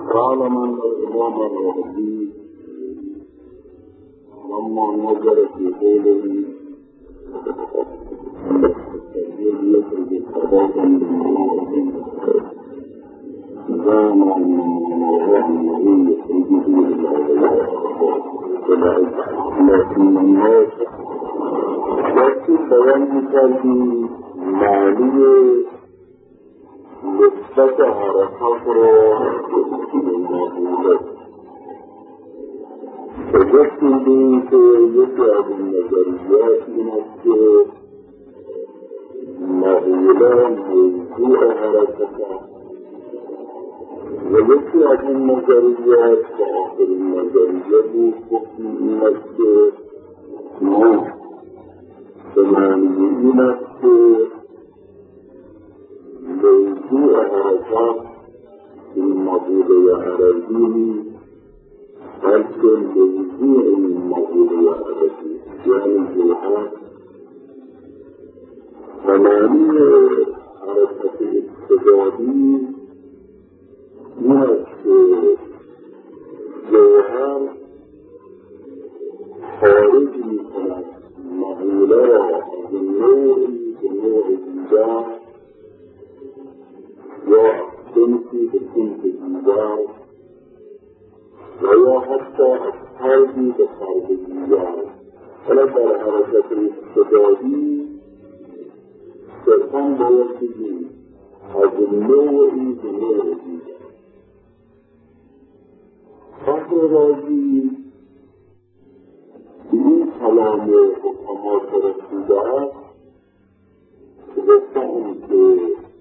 قال من الإمام الرازي لما نظر في قوله التغيير يخرج ارتباطا بالمعارضين زعم أن الموضوع الذي يخرجه لكن الناس لكن بيان كالي مالية نسبت حركات المعقولات فجدت لي في يتعب النظريات نفسه معقولان موضوع حركتها ويتعب النظريات فآخر النظريات نفسه ثمانية نفسه موضوع حركات المعقول وعربيه بلكن موضوع المعقول وعربيه يعني الجهات ثمانية حركة الاستجابية نفس جوهر خارجي من معقولات النور الإنجاز وأحسنتي بالسنة الإنجاز ويا حتى أصحابي بصارب الإنجاز فلذا حركة الاستجابية تفهم بوجهي هذا النوع بنوع الإنجاز فاطر راضي این کلام حکمات رسیده است گفتند که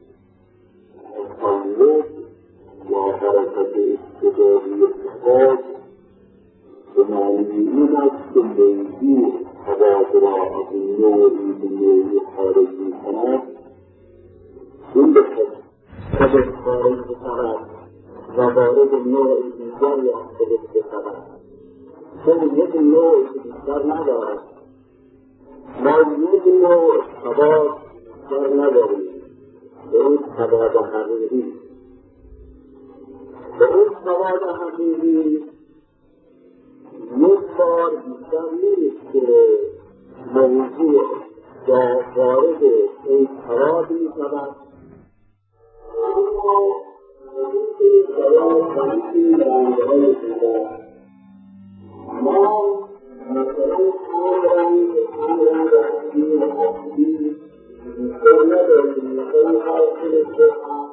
تصوف و حرکت استداری اتفاق به معنی این است که موضوع حواد را از نوعی به نوعی خارج میکند این به خود خارج بشود و وارد نوع دیگری از خودش بشود چون یک نوع بیشتر ندارد ما یک نوع ثبات بیشتر نداریم به اون ثبات حقیقی یک بار بیشتر نیست که موضوع وارد این ثبات میشود ما مثلا آن دستی و حسیبی بیشتر نداریم مثلا حاصل شدن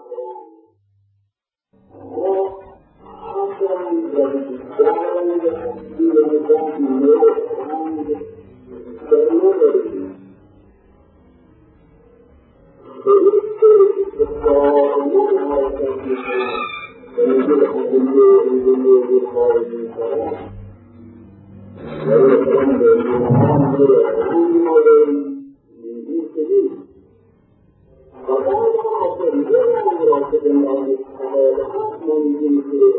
ما آن بیشتر حسیبی و حسیبی بیشتر نداریم به دائمان حرکت میکنم میگه خودی خارجی میکنم ويكون بالإمام بالعلم بالإنسان فقال أصل إلى مراتب الله تعالى من جنسه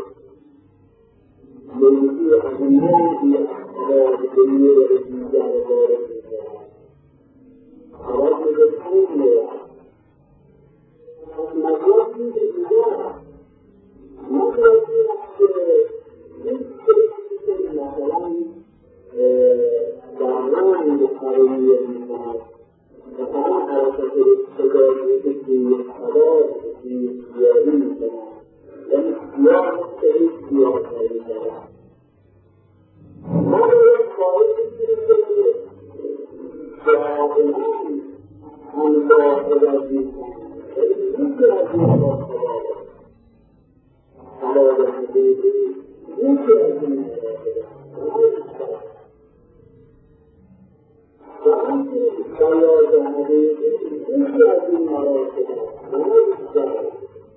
من في أجنبه على الدنيا الإنسان بارك الله على الدنيا مجرد الإنسان مجرد مثلا دعوان بخارجية الإنسان مثلا حركة الاستجابية في الحضارة في اختياري الإنسان لأن اختيار مختلف اختيار الإنسان ماذا يخارج الإنسان فالآن عن ظاهرة الإنسان يمكن أن يكون حضارة حقيقية يمكن أن يكون وأنت الصلاة هذه يمكن أن مراتب ونجد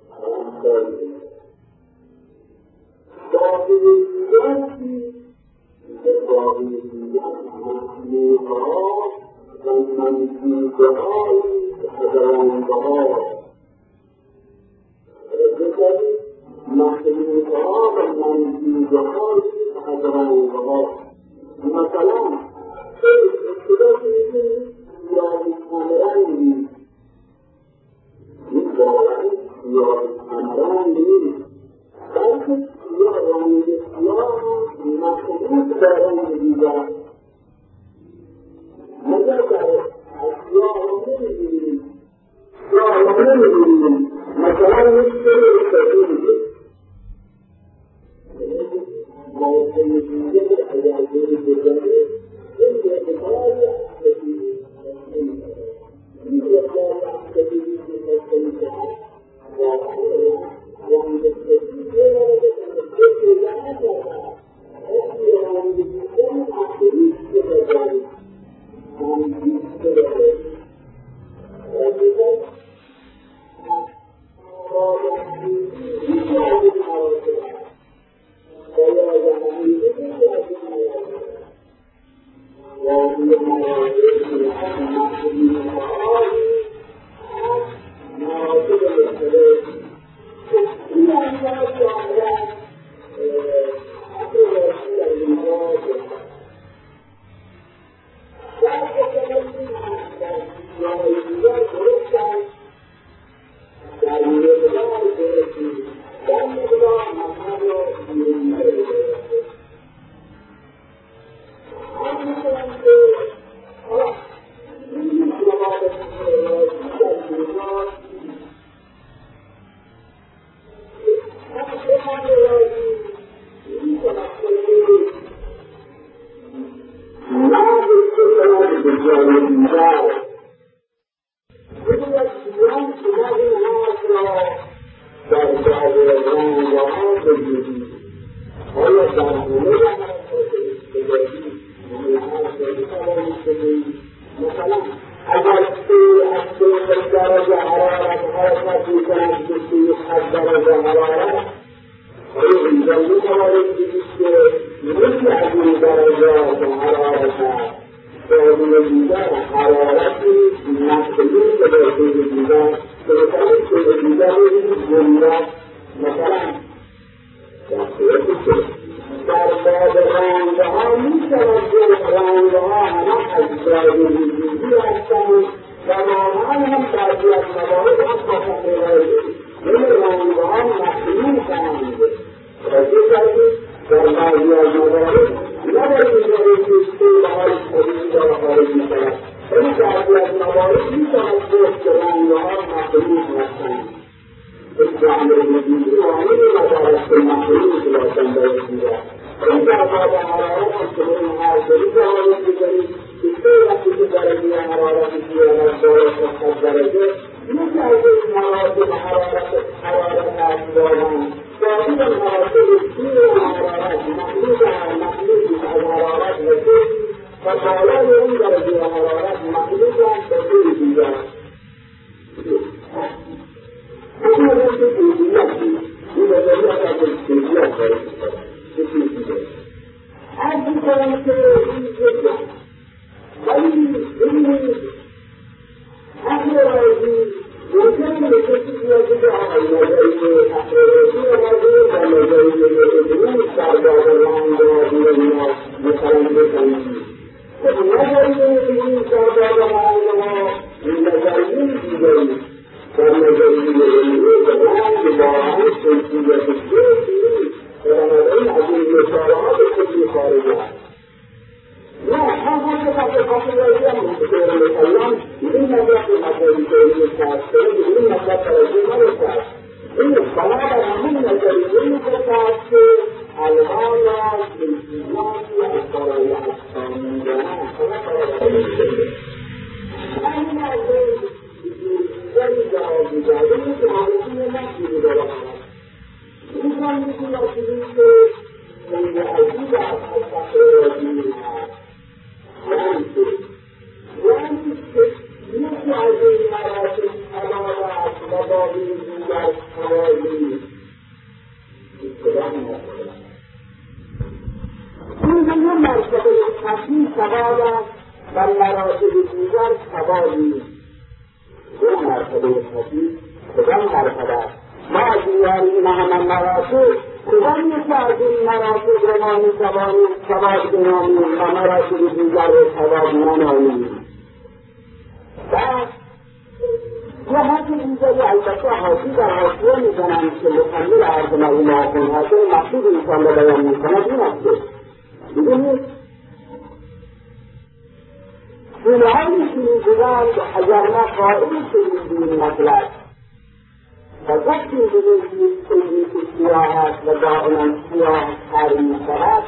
ظاهريات محمودات ومنفوذات حضرانبهات محمودات ومنفوذات حضرانبهات مثلا اختلاف یا کامرانی این واقعا یا کامرانی بلکه وقتی سیاه رنگ سیاه مخلوط با رنگ دیگر مگر در سیاه را نمی‌بینیم مثلا یک سری سفیده باید دیگر اگر بری بزنی این بهتری سفیده این بهتری سفیده سفیده رنگ سفیده یه حرف دیگری البته حاجی در حاشیه میزنند که مکمل عرض مرحوم آخوند حسین مقصود انسان را بیان میکند این است که ببینید اینهایی که میگویند اگر ما قائل شدیم این مطلب و گفتیم ببینید سیدی که سیاه است و دائما سیاه تر میشود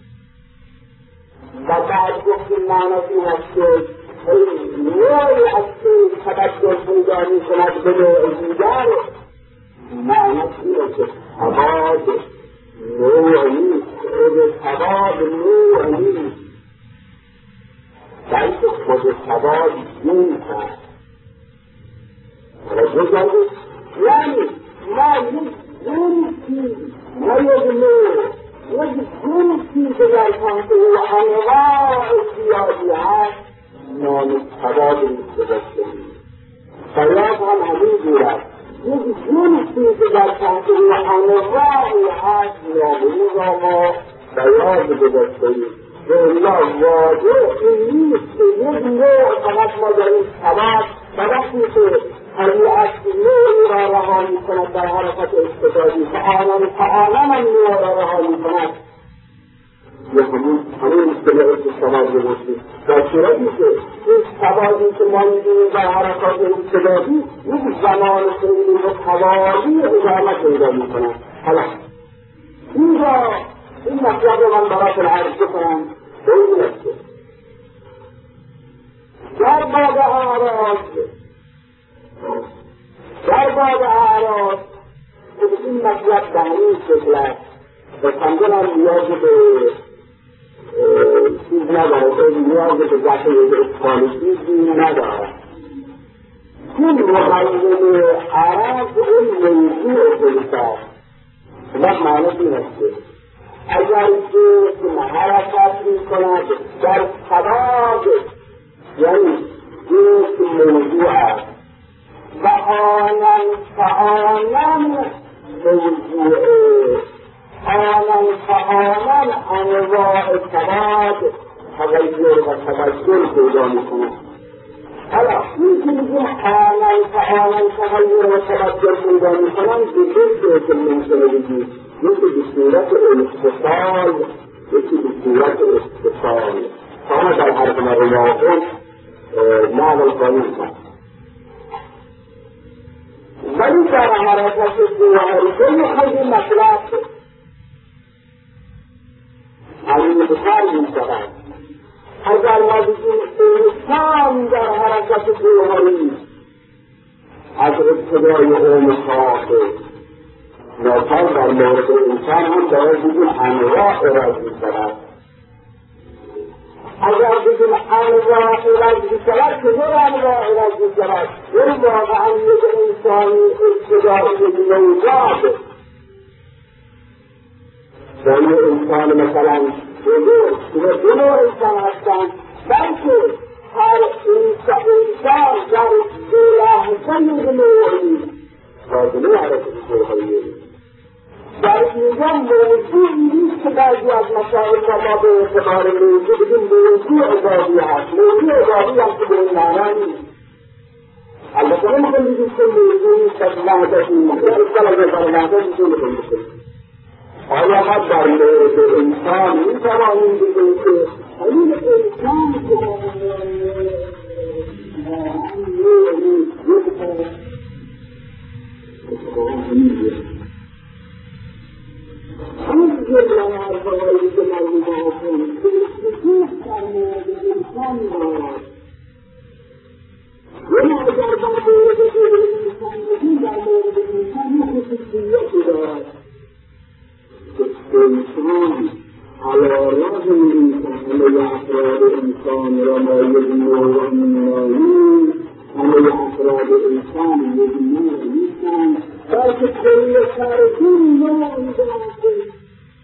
و بعد گفتیم معنی این است که نوعی از که تبدل پیدا میکند به نوع دیگر معنی اینه که تباد نوع نیست تباد نوع نیست بلکه خود تباد جنس است توجه کردید یعنی ما یک جنسی نه یک نوع یک جنسی که در تحت او انواع زیادی هست نام تباد مستدسته شاید هم همین گوید یک جنسی که در تحت او انواعی هست نام او را ما بیاد گذاشته‌ایم به الله واضح این نیست که یک نوع فقط ما در این تباد و وقتی که طبیعت نوعی را رها می‌کند در حرکت استفادی فعالم هم نوع را رها می‌کند یا همون اصطلاح استفاده باشید در صورتی که این تبادی که ما می‌بینیم در حرکات استفادی یک زمان خیلی متوالی ادامه پیدا می‌کند. حالا اینجا این مطلب رو من براتون عرض کنم به این نکته در باب اعراض این مطلب به همین شکل است و سمجن هم نیاز به چیز نداره نیاز به دفعه اطفال چیزی نداره این مقیمه عرض این موضوع خلصاست و معنی این است که اگر جسم حرکت می‌کند در تباد یعنی جسم موضوع است و آنم موضوع آنم انواع تباد تغییر و تبدل پیدا می‌کند. حالا این که میگیم آنم تغییر و تبدل پیدا می‌کنند به دو شکل ممکنه بگید یکی به صورت اتصال یکی به صورت اتصال همه در حرف مرحوم آخوند معنی قانون کنند ولی در حرکت جوهری خیلی مطلب همین بخار می‌شود اگر ما بگیم انسان در حرکت جوهری از ابتدای علم خواهده ناچار در مورد انسان هم باید بگیم انواع رد می‌شود اگر بگیم انواع رد می‌شود چطور انواع رد می‌شود یعنی واقعا یک انسانی ابتدایی نوزاد و این انسان مثلا دو نوع انسان هستند بلکه هر انسان در لحظه یک نوعی لازمه حرکت جوهری در اینجا موضوعی نیست که بعضی از مسائل را ما به اعتبار موضوع بگیم موضوع اضافی هست موضوع اضافی هم که به این معنا نیست البته نمی‌کنم بگیم که موضوع نیست از لحظه این اصلا اگر در لحظه می‌کنم بکنیم آیا ما در مورد انسان می‌توانیم بگیم که این انسان که این جمله حرفهایی که مرحوم آخوند به خصوص در مورد انسان دارد یعنی اگر در مورد انسان بگیم در مورد انسان خصوصیتی دارد انسان علی رغم اینکه همه افراد انسان را ما یک نوع می‌نامیم همه افراد انسان یک نوع نیستند بلکه کل سرکون نوعی دارد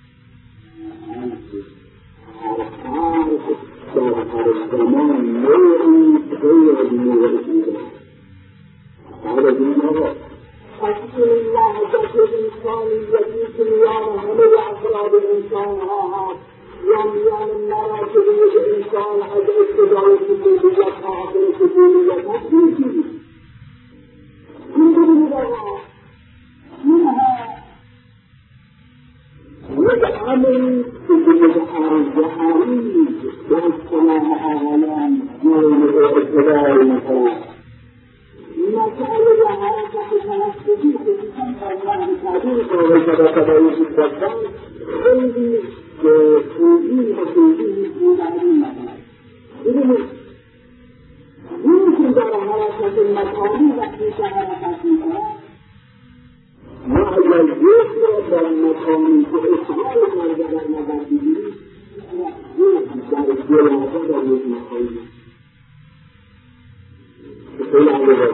در هر زمان نوعی غیر از نوع دیگر هذا دیگر حسن اللحظة الإنسانية في ميان همه أفراد الإنسان ها میان مراتب انسان از ابتدای سبولیت تا آخر سبولیت هستی این بودی بگاه یک عملی که دیگه ارزهایی به اصطلاح آقایان جای اطلاعی میکنند مسئله حرکت تنفسی که میشن فرمان تعبیر قابل تدایی بودن خیلی خوبی و خوبی بودنی مکنند ببینید این که در حرکت مکانی وقتی که حرکت میکنند ما اگر یک را در مکانی که اشغال کرده در نظر بگیرید یک در جلوه در یک مکانی خیلی علیه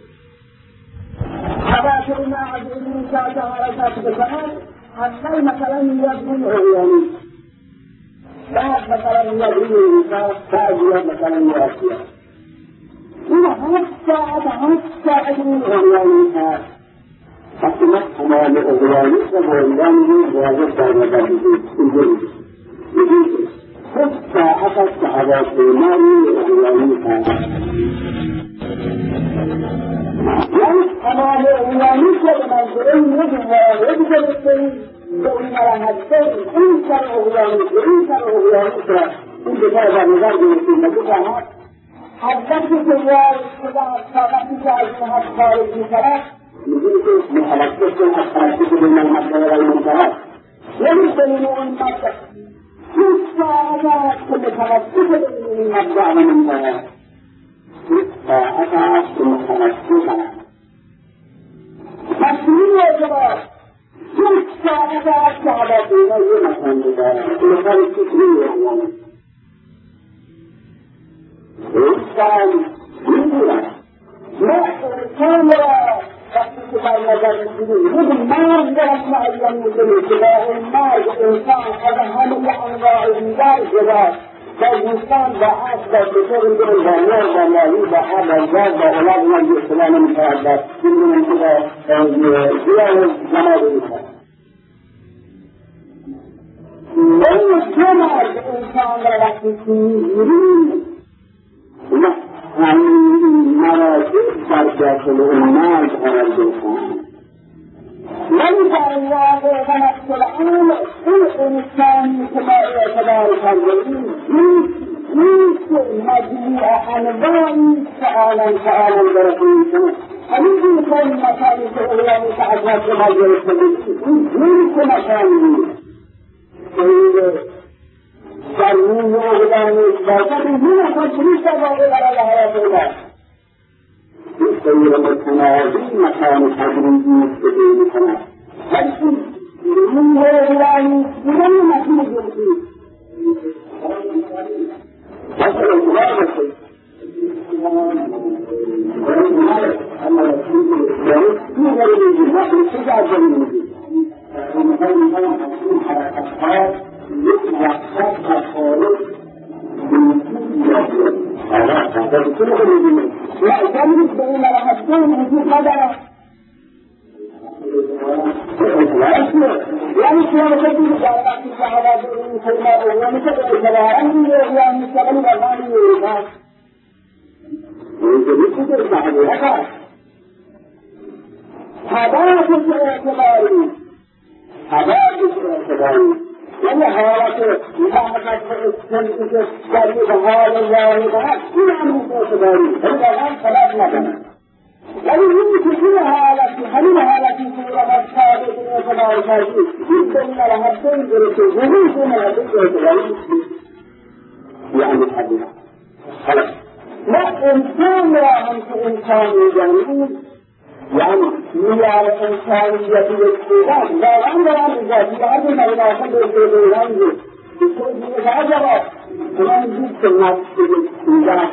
حرکت این که حرکت بکنند اصلا مثلا میاد روی اغیانی بعد مثلا میاد روی ایسا بعد میاد مثلا میاد این 8 ساعت این اغیانی هست وقتی ما تمام اغیانی و بایدان این واضح در نظر بگیرید 8 ساعت است که هواپیما روی اغیانی هست یعنی تمام اغیانی که به منظره یک واحد گرفته‌اید به این مرحله این سر اغیانی به این سر اغیانی که این دیگر در نظر گرفتیم و بفهمد از وقتی که وارد شده تا وقتی که از این حد خارج می‌شود می‌گویی که متوسط از ترتیب بین المبدأ و المنتهی یعنی بین این مبدأ 6 ساعت است که متوسط بین این مبدأ و منتهی 6 ساعت است که متوسط است تصمیم اعتبار 6 ساعت است که هواپیما یه مکان می‌دارد که مثال فکری اغیانی انسان می‌گوید ما انسان را وقتی که در نظر می‌گیریم یک مرد را معین می‌کنیم که با این مرد انسان از همه انواع دیگر جدا با انسان با عصر با بطور می‌گویم با نور با ماهی با آب با گاز با اولاد ما یک اصطلاح نمی‌شود می‌گویم که با گیاه جماعت می‌شود این دو مرد انسان را وقتی که می‌گیریم همین مراجع در داخل اون مرد قرار گرفتند ولی در واقع و نفس العام این انسانی که ما اعتبار کرده‌ایم نیست مجموع انواعی که عالم درسته می‌کند همین این مکانی که اغیانی که از نفس ما گرفته بودیم نیست مکانی در روی اغیانش باشد این اصلا چنیست در واقع برای حیات الله این سیر متناظی مکان تدریجی است که دید کند ولی روی اغیانی دیگر این مکان گرفتی بس اعتبار بسید اما رسید این غریبی وقتی چه در جمعی این حرکتها یک وقت خارج معتمد به این مرحبتون وجود ندارد یعنی شما بکنید در وقتی که حوادث این کلمه اغیانی که به اطلاعان این اغیان میشتغلی برمانی اروپا اینجوری که در حقیقت است حوادث اعتباری یعنی حالت محمد اسکنی که در یک حال واحد هست این هم اعتباری این واقعا خلاف نکنند ولی این که این حالتی همین حالتی که او را ثابت اعتبار کردید این به این مرحبتون گرفته ظهور این مرحبتون اعتباری یعنی حدیث خلاص ما انسان را هم که انسان می‌دانیم یعنی میار انسانیتی بسیدن واقعا دارم ذاتی هر این مدناسان به استعدادان بود که دیگه هر جواب اونم دید که نفسی بسیدن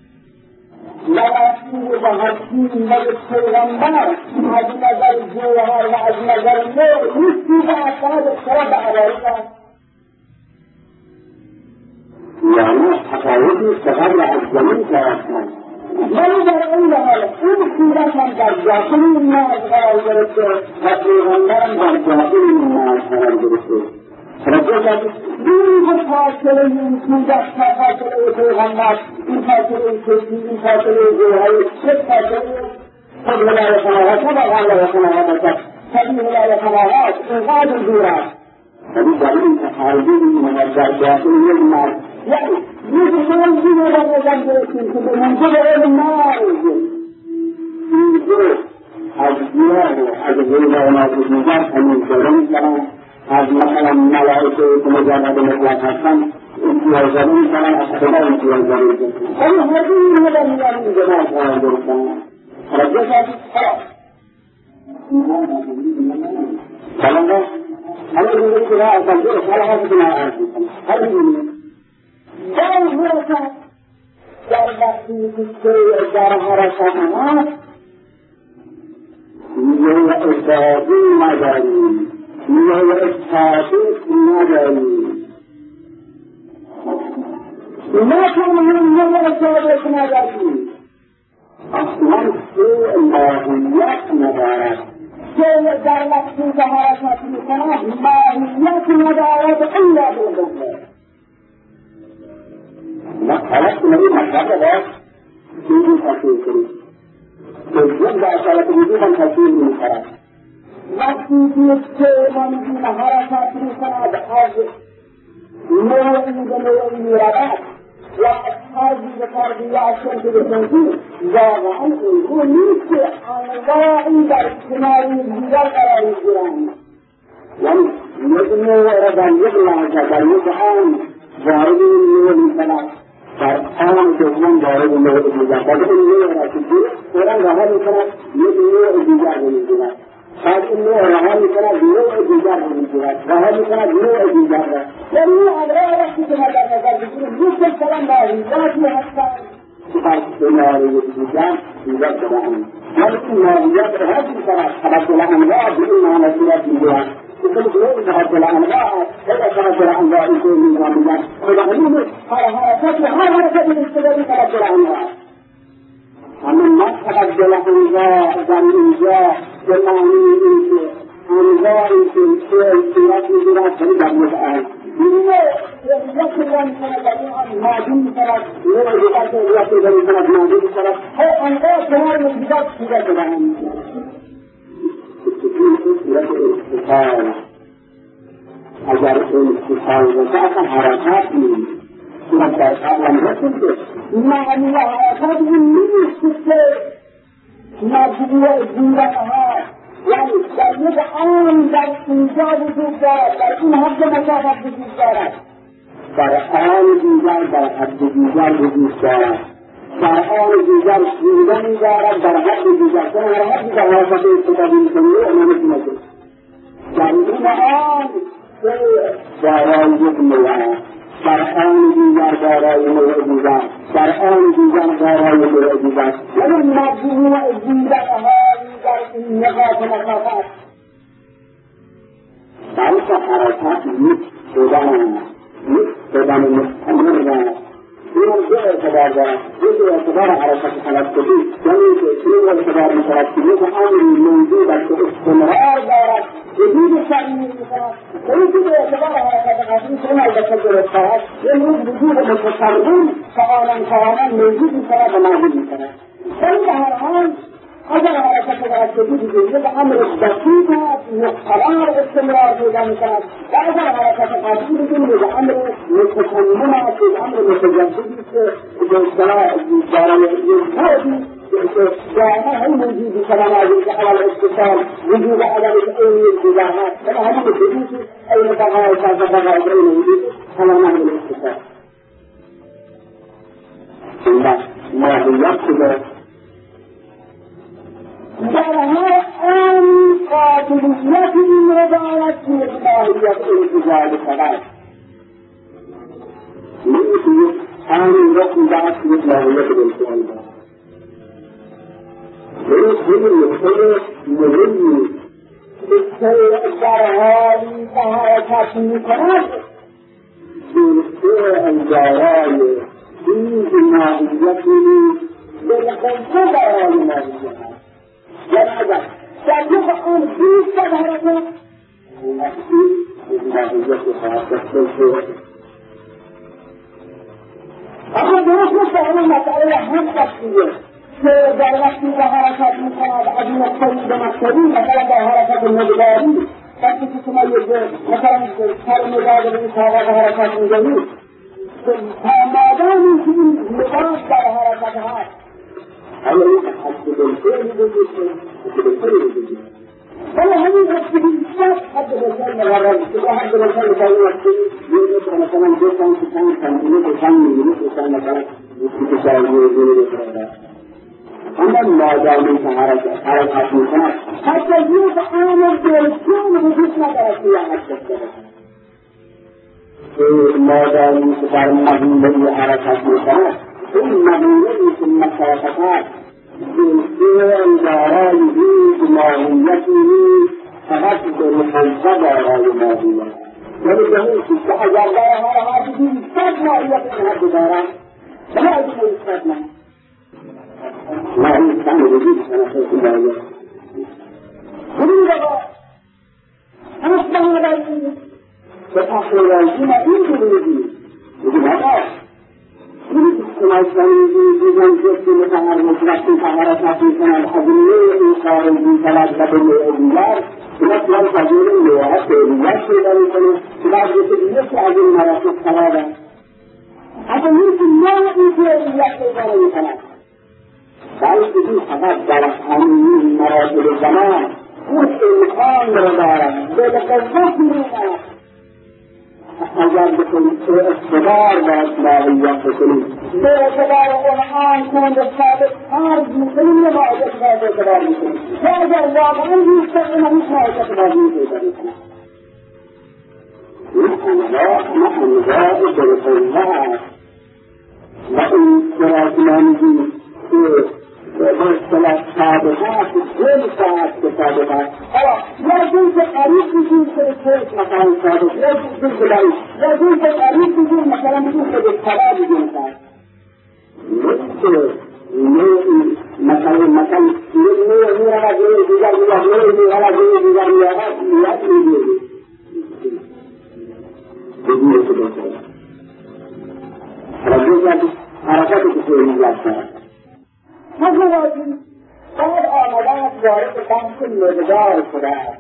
نفسی و حکیم و پیغمبر از نظر جوهر و از نظر نور نیستی و اصلا اختلاف عوارض یعنی تفاوتی فقط از زمین کردن ولی در این حال این صورت هم در داخل این مرد قرار گرفته و پیغمبرم در داخل این مرد قرار گرفته توجه کردید این فاصله این صورت تا فاصله پیغمبر این فاصله کشی این فاصله جوهری یک فاصله خود ولایت سماوات نه با ولایت سماوات است. خود ولایت سماوات اینقدر دور است. ولی در این تحریبی منظر داخل یک مرد یعنی یک مرزی رو نظر گرفتیم که به منظر مرز اینجا از دیار و از غیر نازد میزن همین جلوی کنن از مثلا ملائکه که مجرد مطلق هستن امتیاز زمین کنن از خدا امتیاز زمین کنن ولی هر این مدر میان این جماعت قرار گرفتن رجه شد خلاص هل يريد بها التنبيه هل هذا بما أعلم هل يريد دار حركات دار بحثي كتير دار حركات يهو إثباتي مداري يهو إثباتي مداري ما كان من يهو إثباتي مداري أصلاً في اللهيات مدارات که در لحظه که حرکت می‌کند ماهیت ندارد الا بالله. خلاص نمی مطلب را دیگه تفسیر کنید. که جز در شرط وجود هم تفسیر می‌کند. وقتی که ما می‌گیم حرکت می‌کند از نوعی به نوعی می‌رود و از طرزی به طرزی اصلا که بسنجی واقعا این نیست که انواعی در کناری دیگر قرار می‌گیرند. یعنی یک نوع را در یک لحظه در یک آن وارد این نوع می‌کند در آن دوم وارد نوع دیگر در این نوع را که فوراً رها می‌کند یک نوع دیگر رو می‌گیرد بعد این نوع رها می‌کند نوع دیگر رو می‌گیرد رها می‌کند نوع دیگر را در این انواع وقتی که ما در نظر بگیریم یک سلسله ماهیاتی هستند که در کنار یکدیگر دیگر شده‌اند ولی این ماهیات را حذف می‌کند تبدل انواع به این معنی صورت می‌گیرد که نوع تبدل انواع است و تبدل انواعی که می‌گویند و همین هر حرکت استدلال تبدل انواع اما ما تبدل انواع در اینجا به معنی این که انواعی که صورت می‌گیرد ولی در یک آن این یک را می‌کند در این آن ماضی می‌کند نوع دیگر که یک را می‌کند ماضی می‌کند هر انواع کنار یکدیگر دیگر شده‌اند صورت استفاده اگر استفاده و اصلا حرکت نیست صورت در قبلم رسید که معنی حرکت این نیست که مجموع دیگرها یعنی در یک آن در اینجا وجود دارد در این حد مسافت وجود دارد در آن دیگر در حد دیگر وجود دارد در آن دیگر شیردنی دارد در حد دیگر چون هر حدی در حرکت استفاده می‌کنی نمی‌تونه در این آن دارای یک نوع در آن دیگر دارای نوع دیگر در آن دیگر دارای نوع دیگر ولی مجموع دیگرهایی در این نقاط مسافت بلکه حرکت یک شدن مستمر است این دو اعتبار دارد یک اعتبار حرکت تلقی یعنی که این اعتبار می‌شود که یک امری موجود است که استمرار دارد وجود شرعی می‌کند و یک اعتبار حرکت قطعی که اون البته درست است یعنی وجود متفرد تعالی موجود می‌شود و موجود می‌شود ولی به هر حال اگر حرکت قطعی دیگه یک امر دقیق است مستمر استمرار پیدا می‌کند و اگر حرکت قطعی دیگه یک امر متکلم است یک امر متجددی که به اصطلاح دارای یک حدی دائما هم موجودی كمان على الاتصال وجود عدم أي الجزاءات كما هم الجديد أي بقاء بقاء بين وجود كما نعمل الاتصال ما يقصد دارها أن قابلية رضاية مقدارية الانتجال فقط ليس أن رقم ذات مقدارية الانتجال ليس هذا المختلف مهم الدارهایی که حرکت می‌کند جلسه الجارای این ماهیتی بالخلصه دارای ماهیتی هست یعنی اگر در یک آن بیست حرکت ماهیتی حرکت بالخلصه اما درست مثل همه مسئله هم تفصیله که در وقتی به حرکت میکند از مقتدی به مقتدی، مثلا در حرکت مقداری وقتی که شما یک مثلا سر مداد به این طاقت حرکت میزنید، تا مادامی که این مداد در حرکت هست آیا این حد بلسه میگوید ولی همین حد بلسه حد بلسه مقرر که حد بلسه مثلا وقتی یه متر مثلا 2 سانتیمتر 5 میلیمتر مثلا که شاید اما مادامی که حرکت میکند حتی یک عامل دلچون وجود ندارد که یه حد داشته باشد. مادامی که در مقوله حرکت میکند این مقوله‌ای که مسافت هست بالفعل دارای هیچ ماهیتی فقط بالخلقه دارای ماهیت، یعنی به این که اگر در هر حدی 100 ماهیت این حد دارد بلا از این 100 ماهیت ما این کم وجود سنفه خدایت همین رقا اصلا بایدی به تخیرازی ما این جلوزی بگیم آقا این سنایشانی دیدن جستی متحرک وقتی تحرکت میکنن حضیه این خارجی تلد و به دیگر بلد من تجیل لیاحت دیگر شده میکنه که بعد جسد یکی از این مراسط سوابه اصلا این که نوعی که دیگر پیدا میکنن بلکه این فقط در همین مراتب زمان اون امکان رو دارد به لقضت میرد اگر بکنید که اقتدار باید ماهیت بکنید به اقتدار قرآن کنید ثابت فرض میکنید یا ماهیت باید اقتدار میکنید و اگر واقعا بیشتر این هیچ ماهیت باید میکنید این انواع دلخوزه هست و این سراسمانگی که به اصطلاح ثابتات دل ساعت که ثابتات یا جون که قریب بگیم که چیز مثلا ثابت یا جون که بعید یا جون که قریب بگیم مثلا بگیم که به طلا بگیم ثابت مثل نوعی مثلا نوع میرود نوع دیگر میاد نوع میرود نوع دیگر میاد میگیرید بگیره که بکنه رجوع کردید حرکتی که توی میاد کرد حضراتی بعد آمدن وارد بحث مقدار شده است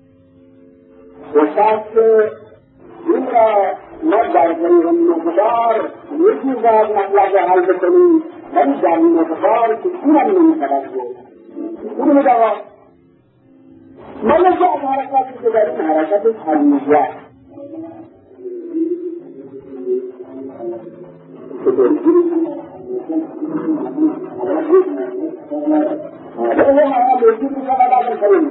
گفتند که این را ما در غیر مقدار یکی باید مطلب را حل بکنیم ولی در مقدار که اینم نمیشود بود این مدعا ما یکی از حرکاتی که داریم حرکت تمیزه هذا ما بيجي من هذا الكلام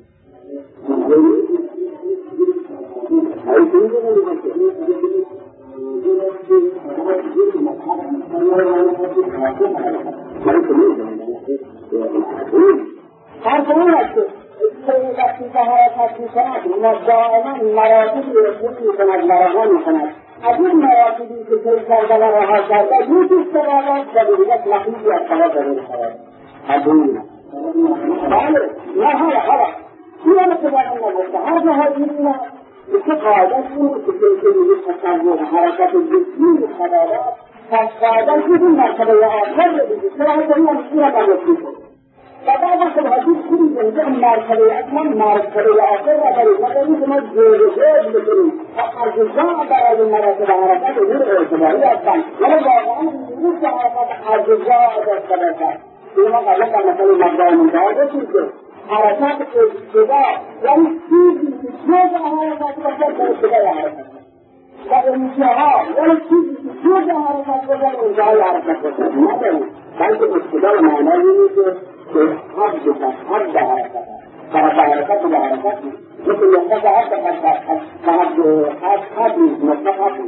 از این مراتبی که طی کرده و رها کرده یک استفادات و بودت نقیدی از طرف داریم حدود بله نه حالا این هم اتباقا نگفته هر جاها این که قاعدت این که میگه تصور حرکت جسمی استفادات پس قاعدت این مرتبه آخر رو بگید چرا حتی این هم این هم نگفتی و بعد از حدیث خوبی جنگه مرتبه اصلا مرتبه آخر را دارید مگر که ما جوز بکنیم و اجزاء برای مراتب حرکت امور اعتباری هستند ولی واقعا این که حرکت اجزاء داشته باشد این ما قبلا در مثل مبدأ منتها داشتیم که حرکت ابتدا یعنی چیزی که جز حرکت باشد در ابتدای حرکت و انتها یعنی چیزی که جز حرکت باشد انتهای حرکت باشد نداریم بلکه ابتدا معنی اینه که حد حرکت طرف حرکت و حرکت مثل نقطه حد نیست نقطه حد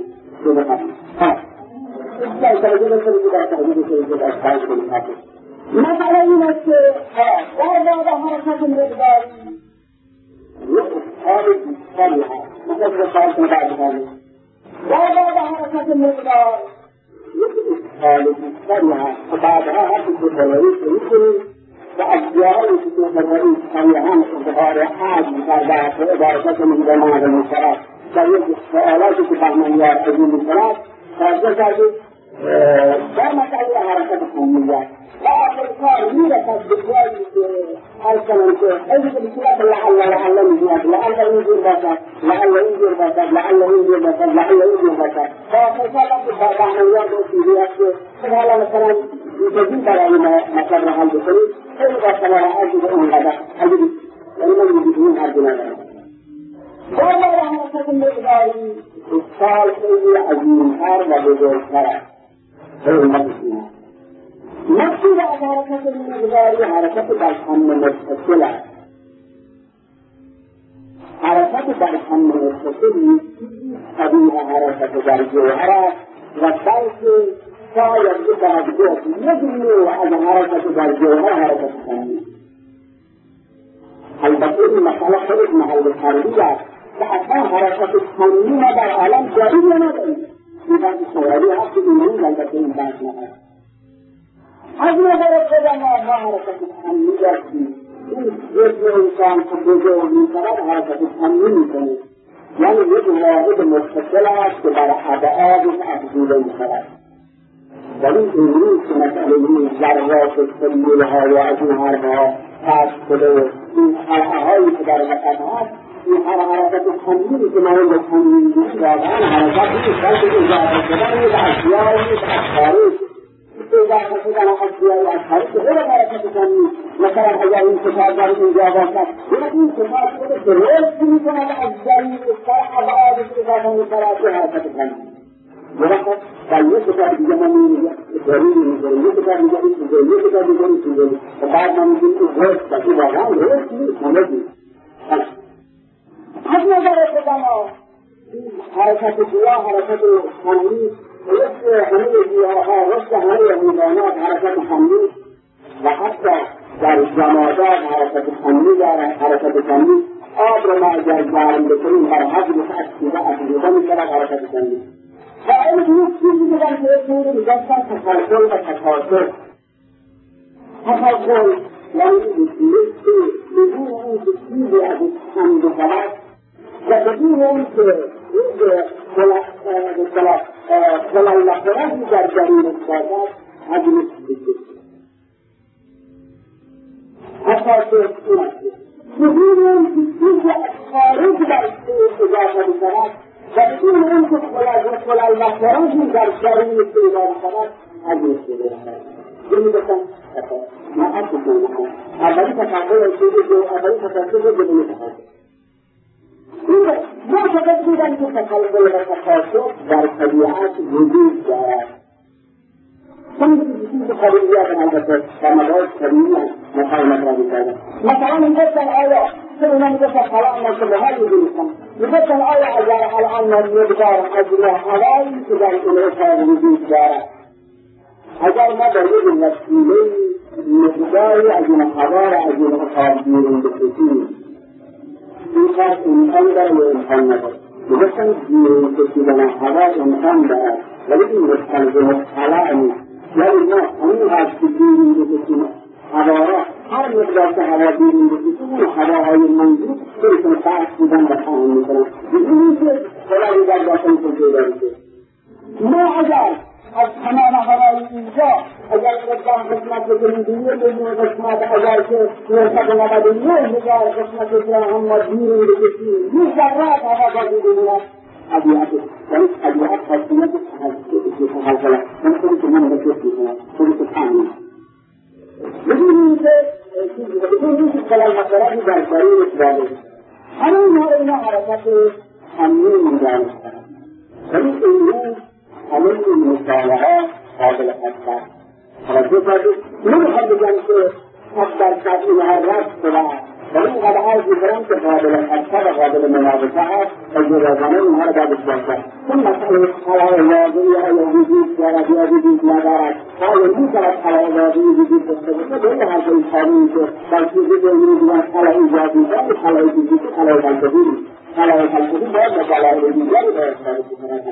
مثلا این است که در بعد حرکت مقداری یک حال بیشتری هست مثل رسالت مبادی در بعد حرکت مقدار یک حال بیشتری هست و بعدها حرکت مقداری کنید و اجزایی که توفرهایی صریحاً اظهار عجز کرده و عبارت می‌ده معلوم شود در یک سوالاتی که فهمانیار عظیم می‌کند توجه کردید در مسئله حرکت کمیت و آخر کار میرسد به جایی که عرض کنم که خیلی به صورت لعل میگوید لعل اینجور باشد لعل اینجور باشد لعل اینجور باشد لعل اینجور باشد و آخر کار وقتی بهمنیان رسیدی است که خب حالا مثلا جدید برای مطلب را حل بکنید خیلی با شما را عرضی به اون قدر حلیدی یعنی من میگید این عرضی ندارم بالا را حرکت مقداری سال خیلی عظیمتر و بزرگتر است خیلی مدرسیم مقصود از حرکت مقداری حرکت در هم متصل است حرکت در هم متصل نیست طبیعه حرکت در جوهر است و بلکه شاید بتواند گفت یک نوع از حرکت در جوهر حرکت فنی البته این مسئله خیلی محل تردید است که اصلا حرکت فنی ما در عالم جاری نداریم این بحث شوروی هست که این البته این بحث نهست از نظر خود ما حرکت فنی داشتیم این جسم انسان که بزرگ می‌شود حرکت فنی می‌کنه یعنی یک واحد متصل است که بر ابعادش افزوده می‌شود ولی امروز که مسئله این ذرات سلول‌ها و از این حرفها کشف شده و این حرفهایی که در وطن هست این حرکت فنی که ما این به فنی می‌گوییم واقعا حرکت نیست بلکه اضافه شدن یک اشیایی که از خارج اضافه شدن اشیایی از خارج که غیر حرکت فنی مثلا اگر این کتاب در اینجا باشد این کتاب خود درست می‌کند از جایی سر ابعادش اضافه می‌شود به حرکت فنی درست در یک کتاب دیگه ما می‌گوییم ضروری می‌کنیم یک کتاب دیگه این چیزه یک کتاب دیگه این چیزه و بعد ما می‌گوییم این درست است این واقعا درست نیست از نظر خود ما حرکت گیاه حرکت فنی رشد همه گیاه‌ها رشد همه حیوانات حرکت فنی و حتی در جمادات حرکت فنی دارد حرکت فنی آب را ما اگر گرم بکنیم بر حجمش افزوده می‌شود حرکت فنی و این یک چیزی بگم که یک می‌گفتن تسلسل و تکاثر تسلسل یعنی بدون این که چیزی از هم بشود و بدون این که خلالخورتی در جریمش باشد حجمش بگید تکاثر این است بدون این که چیزی از خارج در اضافه بشود و بدون این که خلالخورتی در جریمش اضافه بشود حجمش بگید یعنی بسن ما حد بکنم اولی تفاقه اولی تفاقه بدون تفاقه معتقد بودن که تسلسل و تکاثر در طبیعت وجود دارد چون چیز طبیعیات البته در مدار طبیعی مثلا مطرح می‌کردن مثلا میگفتن آیا چون اینا میگفتن فلان مشابهاتی می‌گفتن میگفتن آیا اگر الان مقدار حجم هوایی که در این اتاق وجود دارد اگر ما در یک وسیله مقداری از این هوا را از این اتاق بیرون بکشیم این کار امکان داره یا امکان نداره میگفتن بیرون کشیدن هوا امکان دارد ولی این مستلزم طلع نیست یعنی ما همین هست که بیرون بکشیم هوا را هر مقدار که هوا بیرون بکشیم اون هواهای موجود خودشون فرق بودن و فهم میکنن این که خلایی در داخل پیدا میشه ما اگر از تمام هوای اینجا اگر مقدار قسمت بکنیم به 1,000,000 قسمت اگر که 999,000 قسمت را هم ما بیرون بکشیم یک ذرات هوا باقی بماند طبیعت یعنی طبیعت خاصیت تسلسل من خودی که من بکش میکنم خودی که فهمیم بدون اینکه خلالخورتی در جریمش واقع همه اینا حرکت فنی می‌دانستند ولی امروز همه این مطالعه قابل حسن توجه کردید نمیخوام بگم که 100% اینها رد شده ولی اینقدر عرض میکنم که قابل حسن و قابل مناقشه هست و جداگانه اینها را باید باشد چون مسئله خلای واقعی آیا وجود دارد یا وجود ندارد آیا میشود خلای واقعی وجود داشته باشه به این حرف ایشانی که در چیزی که میگویند خلای ایجادی دارد خلای وجودی خلای فلسفی نیست خلای فلسفی باید به دلایل دیگری باید ثابت بکند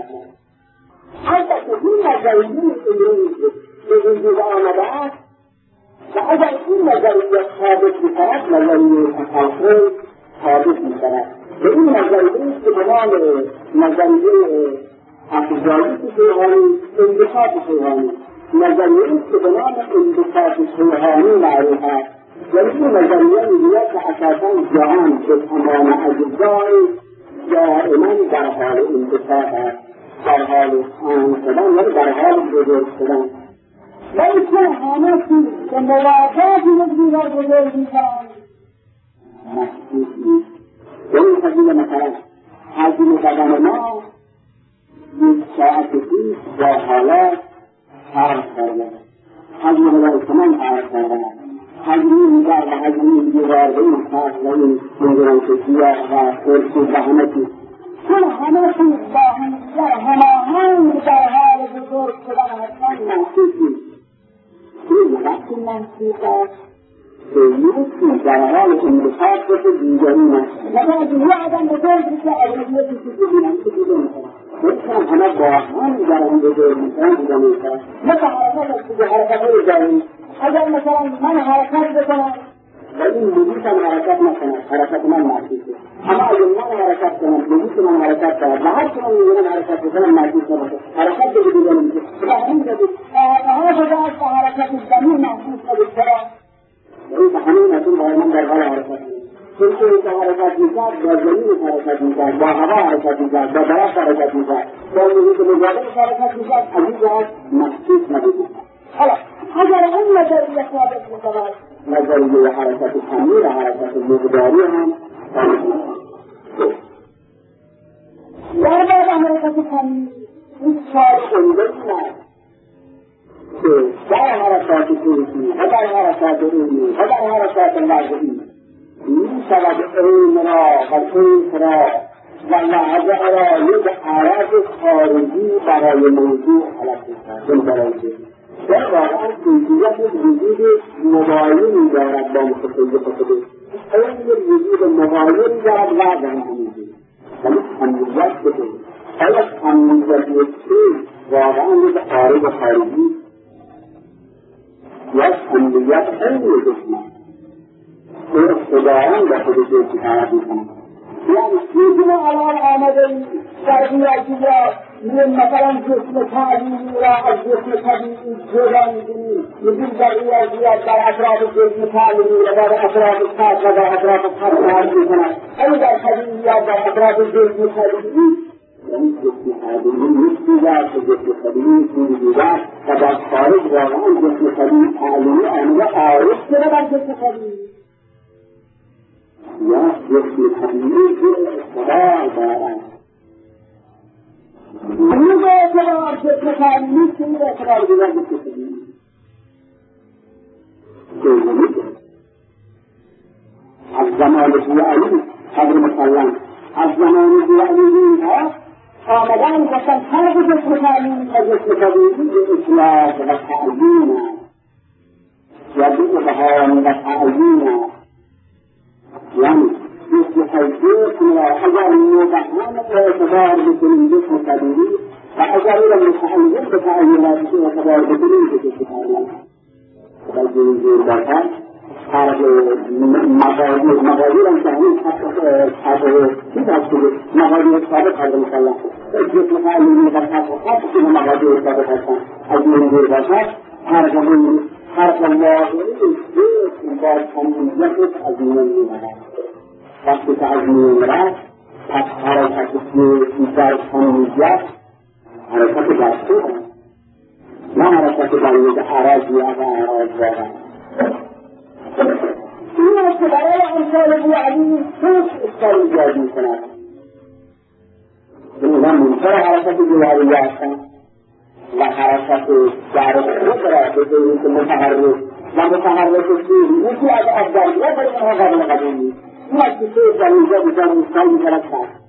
البته این نظریه امروز به وجود آمده است و اگر این نظریه ثابت می‌شود نظریه تسلسل ثابت می‌شود و این نظریه است که به نام نظریه افزایش کیهانی انبساط کیهانی نظریه‌ای که به نام انبساط کیهانی معروف است. یعنی این نظریه می‌گوید که اساساً جهان به تمام اجزای دائما در حال انبساط است، در حال آن شدن، یعنی در حال بزرگ شدن. ولی چون همه چیز به موازات یک دیگر بزرگ می‌شوند محسوس نیست. یعنی حجم مثلا حجم بدن ما یک ساعت پیش با حالات فرق کرده، حجم بدن شما فرق کرده، حجمی در و حجمی دیگر به این فرق و این می‌دونم که سیاه و کرسی و همه چیز چون همه چیز با هم دیگر هماهنگ در حال بزرگ شدن هستند محسوس نیست. این وقتی محسوس است که یکی در حال انبساط بشه دیگری محسوس مثلا از یه آدم بزرگ بشه از یه چیزی ببینم که دیگه میکنم بکنم همه با هم در اون بزرگ میکنم دیگه میکنم مثل حرکت است که حرکت های داریم. اگر مثلا من حرکت بکنم و این موجود هم حرکت نکنم حرکت من محسوسه، اما اگر من حرکت کنم موجود من حرکت کنم و هر که من میگونم حرکت بکنم محسوس نباشه حرکت دیگه دیگه نمیشه و همین جدید ها بزرگ به حرکت زمین محسوس نبید چرا؟ یعنی به همین نتون باید من در حال حرکت کنم چون که این حرکت میکرد با زمین حرکت میکرد با هوا حرکت میکرد با درست حرکت میکرد با محیط مجاور حرکت میکرد از این جهت محسوس نبید. حالا اگر این نظریه ثابت بشود نظریه حرکت کمی و حرکت مقداری هم در باب حرکت کمی این سال اندازی است که در حرکات فیزیکی و در حرکات علمی و در حرکات لحظه‌ای می‌شود علم را و کیف را و لحظه را یک عرض خارجی برای موضوع حالت می‌کند. در واقعا کیفیت یک وجود مباینی دارد با متخیل خودش. این یک وجود مباینی دارد و در همینجوری ولی کمیت بده. آیا کمیت یک چیز واقعا یک عارض خارجی یا کمیت علم جسم که خدایان به خودش ارتباط می‌کند. یعنی چیزی ما الان آمده‌ایم در ریاضیات مثلا جسم تعلیمی را از جسم طبیعی جدا می‌کنیم، می‌گیم در ریاضیات در اطراف جسم تعلیمی و در اطراف خط و در اطراف خط فرق می‌کند. ولی در طبیعیات در اطراف جسم طبیعی یعنی جسم تعلیمی نیست که جسم طبیعی چیزی دیگر و در خارج واقعا جسم طبیعی تعلیمی آنها عارض شده بر جسم طبیعی یا جسم طبیعی که اقتدار دارد. این به اعتبار جسم تعلیمی که این به اعتبار دیگر جسم طبیعی از زمان بیعلی قدر مسلم از زمان بیعلی ها آمدن گفتن فرق جسم تعلیمی و جسم طبیعی به اطلاق و تعیین است یا به ابهام و تعیین است. یعنی جسم طبیعی را اگر مبهم اعتبار بکنیم جسم طبیعی و اگر او را متعین به تعییناتش اعتبار بکنیم به جسم طبیعی در جنگی درکن فرق مقادیر هم که همین چیز هست که مقادیر ثابت هست مثلا جسم تعلیمی در خط که مقادیر ثابت هستن از این دور باشد فرق واقعی جسم با کمیتش از میان می‌رود. وقتی که از میان رفت پس حرکت در کمیت حرکت دستور است نه حرکت در یک عرض یا اعراض دارد. این است که برای امثال بیعلی سوچ اشکال ایجاد می‌کند. اینها منکر حرکت بیعلی هستند و حرکت در خود را به طوری که متحرک و متحرک چیزی یکی از افضلیت اینها قابل قبول نیست. این است که سوچ در اینجا بسیار اشکال می‌کند.